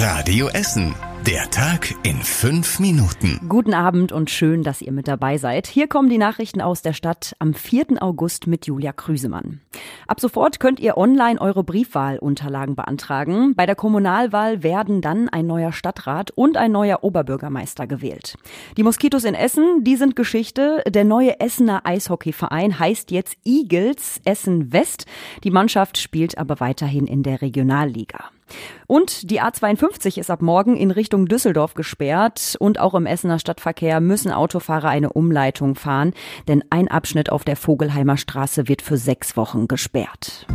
Radio Essen. Der Tag in 5 Minuten. Guten Abend und schön, dass ihr mit dabei seid. Hier kommen die Nachrichten aus der Stadt am 4. August mit Julia Krüsemann. Ab sofort könnt ihr online eure Briefwahlunterlagen beantragen. Bei der Kommunalwahl werden dann ein neuer Stadtrat und ein neuer Oberbürgermeister gewählt. Die Moskitos in Essen, die sind Geschichte. Der neue Essener Eishockeyverein heißt jetzt Eagles Essen West. Die Mannschaft spielt aber weiterhin in der Regionalliga. Und die A52 ist ab morgen in Richtung Düsseldorf gesperrt und auch im Essener Stadtverkehr müssen Autofahrer eine Umleitung fahren, denn ein Abschnitt auf der Vogelheimer Straße wird für 6 Wochen gesperrt.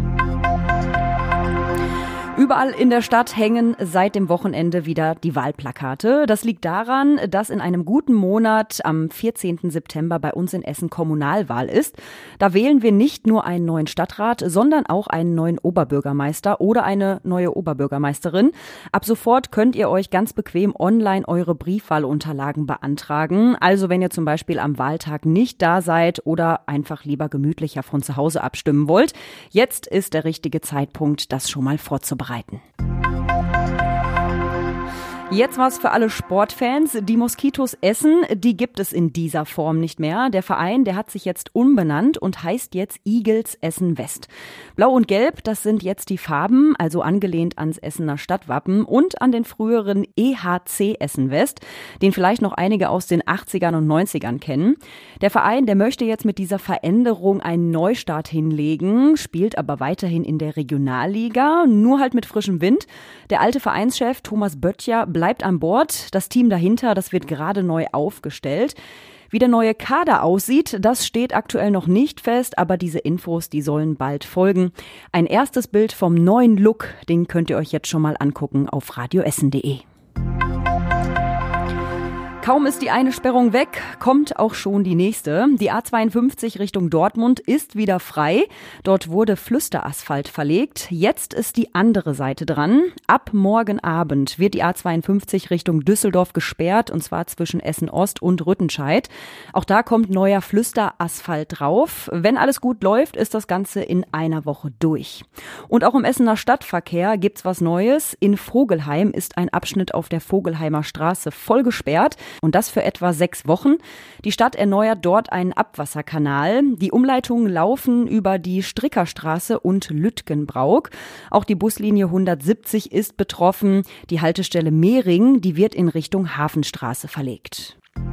Überall in der Stadt hängen seit dem Wochenende wieder die Wahlplakate. Das liegt daran, dass in einem guten Monat am 14. September bei uns in Essen Kommunalwahl ist. Da wählen wir nicht nur einen neuen Stadtrat, sondern auch einen neuen Oberbürgermeister oder eine neue Oberbürgermeisterin. Ab sofort könnt ihr euch ganz bequem online eure Briefwahlunterlagen beantragen. Also wenn ihr zum Beispiel am Wahltag nicht da seid oder einfach lieber gemütlicher von zu Hause abstimmen wollt, jetzt ist der richtige Zeitpunkt, das schon mal vorzubereiten. Jetzt war's für alle Sportfans. Die Moskitos Essen, die gibt es in dieser Form nicht mehr. Der Verein, der hat sich jetzt umbenannt und heißt jetzt Eagles Essen West. Blau und Gelb, das sind jetzt die Farben, also angelehnt ans Essener Stadtwappen und an den früheren EHC Essen West, den vielleicht noch einige aus den 80ern und 90ern kennen. Der Verein, der möchte jetzt mit dieser Veränderung einen Neustart hinlegen, spielt aber weiterhin in der Regionalliga, nur halt mit frischem Wind. Der alte Vereinschef Thomas Böttcher bleibt an Bord. Das Team dahinter, das wird gerade neu aufgestellt. Wie der neue Kader aussieht, das steht aktuell noch nicht fest, aber diese Infos, die sollen bald folgen. Ein erstes Bild vom neuen Look, den könnt ihr euch jetzt schon mal angucken auf radioessen.de. Kaum ist die eine Sperrung weg, kommt auch schon die nächste. Die A52 Richtung Dortmund ist wieder frei. Dort wurde Flüsterasphalt verlegt. Jetzt ist die andere Seite dran. Ab morgen Abend wird die A52 Richtung Düsseldorf gesperrt, und zwar zwischen Essen-Ost und Rüttenscheid. Auch da kommt neuer Flüsterasphalt drauf. Wenn alles gut läuft, ist das Ganze in einer Woche durch. Und auch im Essener Stadtverkehr gibt's was Neues. In Vogelheim ist ein Abschnitt auf der Vogelheimer Straße voll gesperrt. Und das für etwa 6 Wochen. Die Stadt erneuert dort einen Abwasserkanal. Die Umleitungen laufen über die Strickerstraße und Lütgenbrauk. Auch die Buslinie 170 ist betroffen. Die Haltestelle Mehring, die wird in Richtung Hafenstraße verlegt.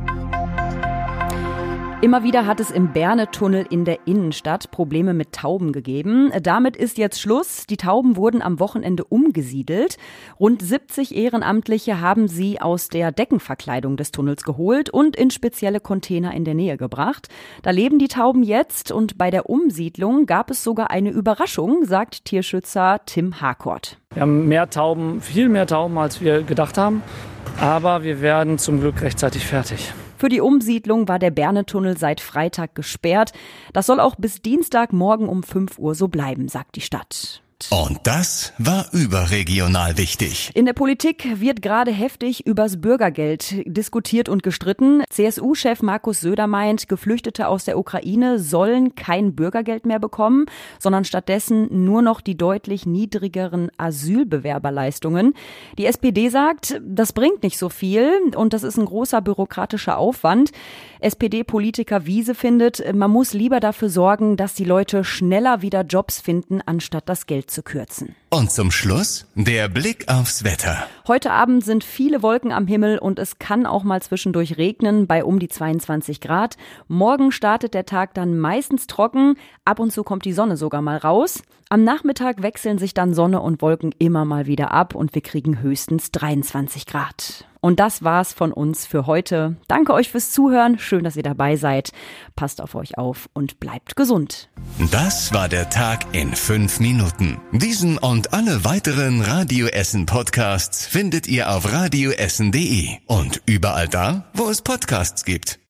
Immer wieder hat es im Berne-Tunnel in der Innenstadt Probleme mit Tauben gegeben. Damit ist jetzt Schluss. Die Tauben wurden am Wochenende umgesiedelt. Rund 70 Ehrenamtliche haben sie aus der Deckenverkleidung des Tunnels geholt und in spezielle Container in der Nähe gebracht. Da leben die Tauben jetzt und bei der Umsiedlung gab es sogar eine Überraschung, sagt Tierschützer Tim Harcourt. Wir haben mehr Tauben, viel mehr Tauben, als wir gedacht haben. Aber wir werden zum Glück rechtzeitig fertig. Für die Umsiedlung war der Berne-Tunnel seit Freitag gesperrt. Das soll auch bis Dienstagmorgen um 5 Uhr so bleiben, sagt die Stadt. Und das war überregional wichtig. In der Politik wird gerade heftig übers Bürgergeld diskutiert und gestritten. CSU-Chef Markus Söder meint, Geflüchtete aus der Ukraine sollen kein Bürgergeld mehr bekommen, sondern stattdessen nur noch die deutlich niedrigeren Asylbewerberleistungen. Die SPD sagt, das bringt nicht so viel und das ist ein großer bürokratischer Aufwand. SPD-Politiker Wiese findet, man muss lieber dafür sorgen, dass die Leute schneller wieder Jobs finden, anstatt das Geld zu kürzen. Und zum Schluss der Blick aufs Wetter. Heute Abend sind viele Wolken am Himmel und es kann auch mal zwischendurch regnen bei um die 22 Grad. Morgen startet der Tag dann meistens trocken. Ab und zu kommt die Sonne sogar mal raus. Am Nachmittag wechseln sich dann Sonne und Wolken immer mal wieder ab und wir kriegen höchstens 23 Grad. Und das war's von uns für heute. Danke euch fürs Zuhören. Schön, dass ihr dabei seid. Passt auf euch auf und bleibt gesund. Das war der Tag in 5 Minuten. Diesen und alle weiteren Radio Essen Podcasts findet ihr auf radioessen.de und überall da, wo es Podcasts gibt.